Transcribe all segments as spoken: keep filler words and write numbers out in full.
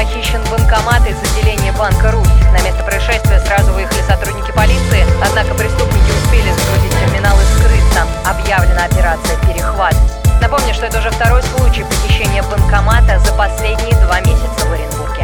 похищен банкомат из отделения банка «Русь». На место происшествия сразу выехали сотрудники полиции, однако преступники успели загрузить терминал и скрыться. Объявлена операция «Перехват». Напомню, что это уже второй случай похищения банкомата за последние два месяца в Оренбурге.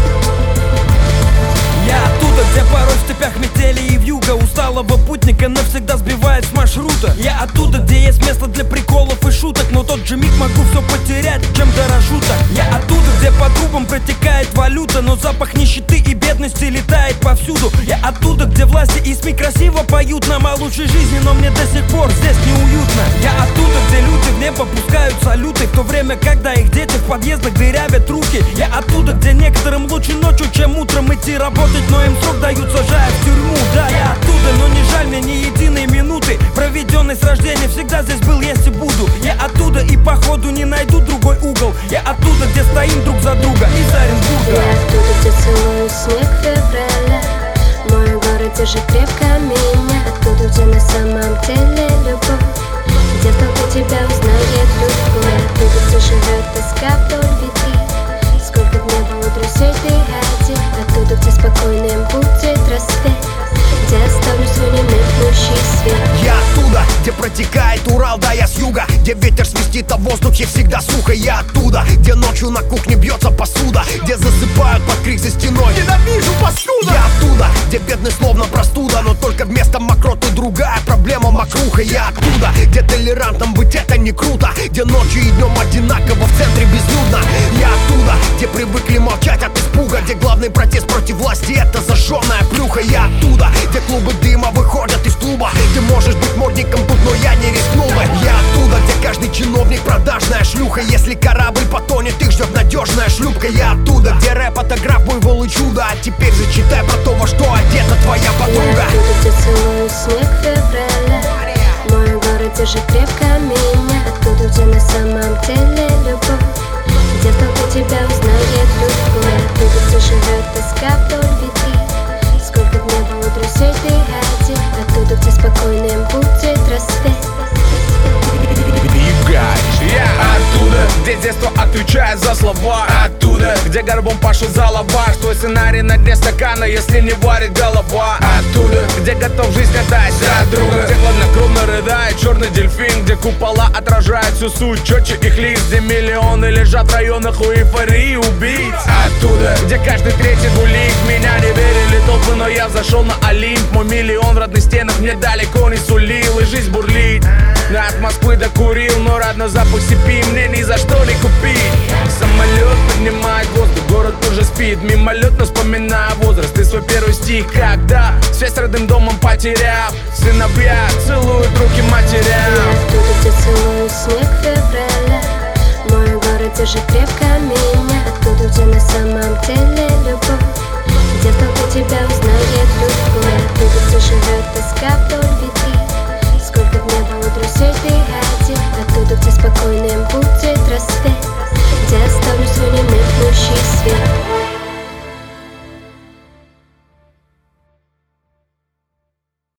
Я оттуда, где порой в степях метели и вьюга усталого путника навсегда сбивает с маршрута. Я оттуда, где есть место для приколов и шуток, но тот же миг могу все потерять, чем дорожу так. Я оттуда, где по трубам протекает валюта, но запах нищеты и бедности летает повсюду. Я оттуда, где власти и СМИ красиво поют нам о лучшей жизни, но мне до сих пор здесь неуютно. Я оттуда, где люди в небо пускают салюты, в то время, когда их дети в подъездах дырявят руки. Я оттуда, где некоторым лучше ночью, чем утром идти работать, но им срок дают, сажая в тюрьму. Да, я оттуда, но не жаль мне ни единой минуты, проведенной с рождения, всегда здесь был, есть и буду. Я оттуда и походу не найду другой угол. Я оттуда, где стоим друг за друга, из Оренбурга. Я оттуда, где целую снег февраля. Мой город держит крепко меня. Оттуда, где на самом деле любовь, где только тебя узнает любовь. Я оттуда, где живет тоска вдоль ветвей. Сколько дней было друзей ты один. Оттуда, где спокойным будет рассвет, где оставлю свой немеркнущий свет. Я оттуда, где протекает Урал, да я с юга, где ветер свистит, а в воздухе всегда сухо. Я оттуда, где ночью на кухне бьется посуда, где засыпают под крик за стеной. Ненавижу паскуда! Я оттуда, где бедный словно простуда, но только вместо мокроты другая проблема мокруха. Я оттуда, где толерантным быть это не круто, где ночью и днем одинаково в центре безлюдно. Я оттуда, где привыкли молчать от испуга, где главный протест против власти это зажженная плюха. Я оттуда, где клубы дыма выходят из клуба. Ты можешь быть модником тут, но я не рискнул бы. Я оттуда, где каждый чиновник продажная шлюха. Если корабль потонет, их ждет надежная шлюпка. Я оттуда, где рэп это граф, буйвол и чудо. А теперь зачитай про то, во что одета твоя подруга. Я оттуда, где целую снег февраля. Мой город держит крепко меня. Оттуда, где на самом деле любовь, где только тебя узнает любовь. Я оттуда, где живет тоска вдоль ветвей. Сколько дней было друзей ты один. Оттуда, где спокойным будет рассвет. Я оттуда, где детство отвечает за слова. Оттуда, где горбом пашут за лаваш. Твой сценарий на дне стакана, если не варит голова. Оттуда, где готов жизнь отдать за друга, где хладнокровно рыдает черный дельфин, где купола отражают всю суть четче их лиц, где миллионы лежат в районах у эйфории убийц. Оттуда, где каждый третий гулик. Меня не верили толпы, но я взошел на Олимп. Мой миллион в родных стенах мне далеко не сулил, и жизнь бурлит. От Москвы до Курил, но родной запах степи мне ни за что не купить. Самолет поднимает воздух, город уже спит. Мимолетно вспоминая возраст и свой первый стих. Когда связь с родным домом потеряв, сыновья целуют руки матерям. Я оттуда, где целую снег февраля. Мой город держит крепко меня. Оттуда, где на самом деле